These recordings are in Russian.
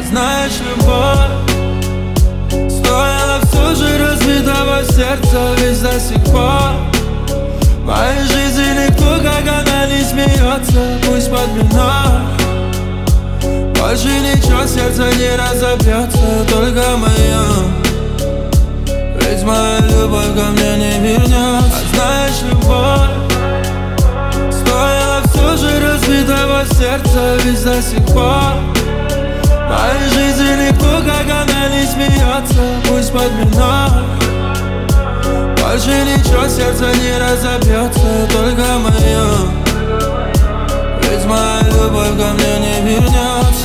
знаешь, любовь стояла все же разбитого сердца, ведь до сих пор в моей жизни никто, как она, не смеется. Пусть под меня больше ничего, сердце не разобьется, только мое. Ведь моя любовь ко мне не вернется. А знаешь, любовь стояла все же разбитого сердца, ведь до сих пор в моей жизни никто, как она, не смеется. Пусть под меня больше ничего, сердце не разобьется, только мое. Ведь моя любовь ко мне не вернется.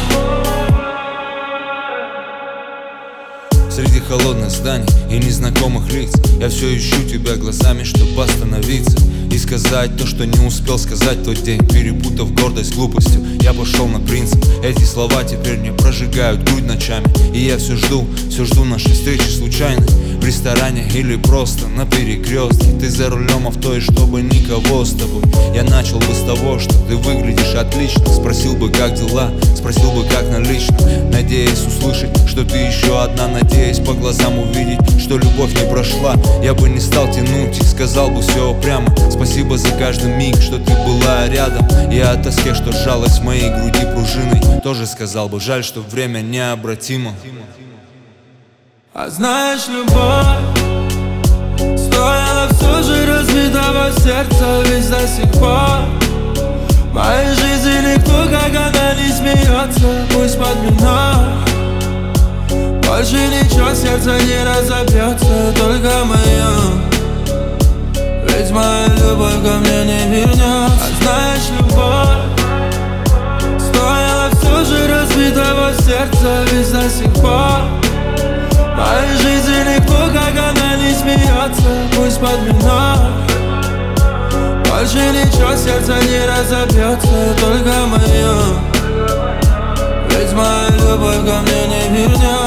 Среди холодных зданий и незнакомых лиц я все ищу тебя глазами, чтобы остановиться и сказать то, что не успел сказать в тот день. Перепутав гордость с глупостью, я пошел на принцип. Эти слова теперь мне прожигают грудь ночами. И я все жду нашей встречи случайной в ресторане или просто на перекрестке. Ты за рулем авто, и чтобы никого с тобой. Я начал бы с того, что ты выглядишь отлично. Спросил бы, как дела, спросил бы, как налично, надеясь услышать, что ты еще одна, надеясь по глазам увидеть, что любовь не прошла. Я бы не стал тянуть и сказал бы все прямо. Спасибо за каждый миг, что ты была рядом. И о тоске, что сжалась в моей груди пружиной, тоже сказал бы, жаль, что время необратимо. А знаешь, любовь стояла все же разбитого сердца, ведь до сих пор в моей жизни никто, как она, не смеется. Пусть под меня больше ничего, сердце не разобьется, только мое. Ведь моя любовь ко мне не вернется. А знаешь, любовь стояла все же разбитого сердца, ведь до сих пор в моей жизни никто, как она, не смеется. Пусть под меня больше ничего, сердце не разобьется, только мое. Ведь моя любовь ко мне не вернется.